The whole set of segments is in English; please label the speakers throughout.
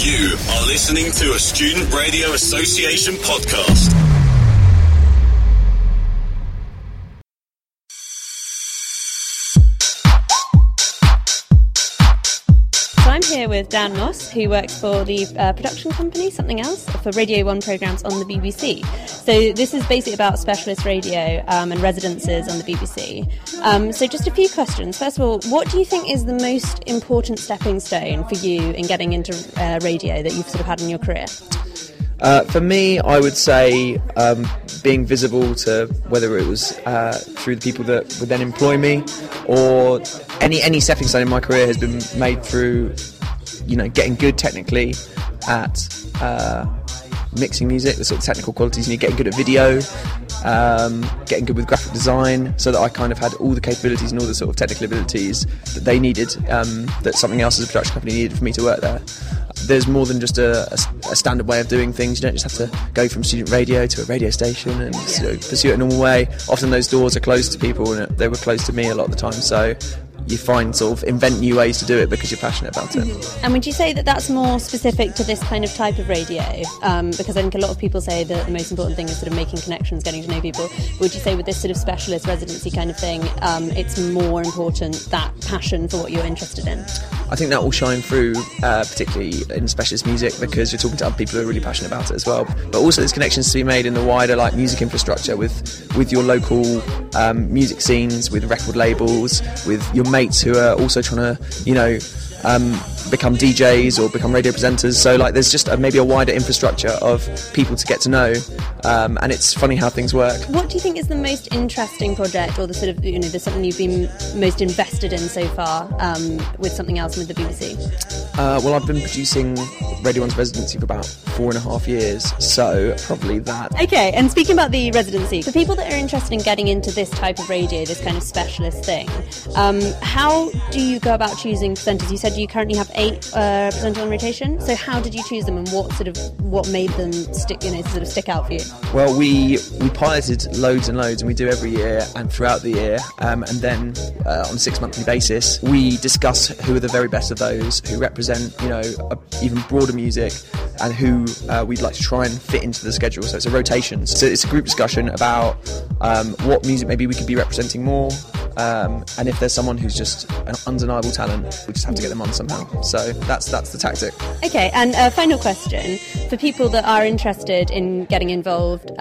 Speaker 1: You are listening to a Student Radio Association podcast.
Speaker 2: I'm here with Dan Moss, who works for the production company, something else, for Radio 1 programmes on the BBC. So this is basically about specialist radio and residences on the BBC. So just a few questions. First of all, what do you think is the most important stepping stone for you in getting into radio that you've sort of had in your career?
Speaker 3: For me, I would say being visible to whether it was through the people that would then employ me, or any stepping stone in my career has been made through, getting good technically at mixing music, the sort of technical qualities you need, getting good at video, getting good with graphic design, so that I kind of had all the capabilities and all the sort of technical abilities that they needed, that something else as a production company needed for me to work there. There's more than just a standard way of doing things. You don't just have to go from student radio to a radio station and pursue it a normal way. Often those doors are closed to people, and they were closed to me a lot of the time. So you invent new ways to do it because you're passionate about it.
Speaker 2: Mm-hmm. And would you say that that's more specific to this kind of type of radio? Because I think a lot of people say that the most important thing is sort of making connections, getting to know people. Would you say with this sort of specialist residency kind of thing, it's more important, that passion for what you're interested in?
Speaker 3: I think that will shine through, particularly in specialist music, because you're talking to other people who are really passionate about it as well. But also there's connections to be made in the wider music infrastructure with your local music scenes, with record labels, with your mates who are also trying to, become DJs or become radio presenters. So there's just maybe a wider infrastructure of people to get to know, and it's funny how things work.
Speaker 2: What do you think is the most interesting project, or the sort of, there's something you've been most invested in so far with something else with the BBC?
Speaker 3: Well, I've been producing Radio 1's residency for about 4.5 years, so probably that.
Speaker 2: Okay, and speaking about the residency, for people that are interested in getting into this type of radio, this kind of specialist thing, how do you go about choosing presenters? You said you currently have 8 presenters on rotation, so how did you choose them, and what made them stick out for you?
Speaker 3: Well, we piloted loads and loads, and we do every year and throughout the year, and then on a 6-monthly basis we discuss who are the very best of those, who represent even broader music, and who we'd like to try and fit into the schedule. So it's a rotation, so it's a group discussion about what music maybe we could be representing more, and if there's someone who's just an undeniable talent, we just have to get them on somehow. So that's the tactic. Okay,
Speaker 2: and final question for people that are interested in getting involved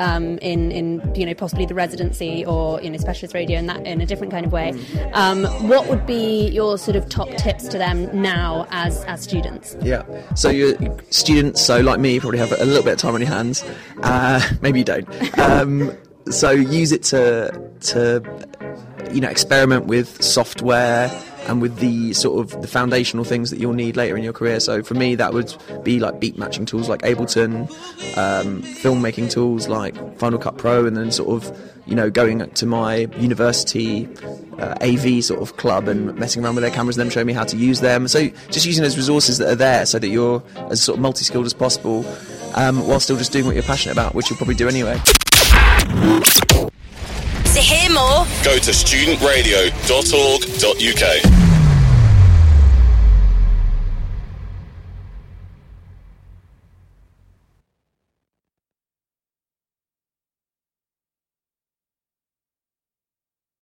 Speaker 2: in possibly the residency or specialist radio in a different kind of way. What would be your sort of top tips to them now as students?
Speaker 3: Yeah, so you're students, so like me, you probably have a little bit of time on your hands. Maybe you don't. So use it to experiment with software and with the sort of the foundational things that you'll need later in your career. So for me, that would be beat matching tools like Ableton, filmmaking tools like Final Cut Pro, and then sort of going to my university AV sort of club and messing around with their cameras and them showing me how to use them. So just using those resources that are there so that you're as sort of multi-skilled as possible, while still just doing what you're passionate about, which you'll probably do anyway.
Speaker 1: To hear more, go to studentradio.org.uk.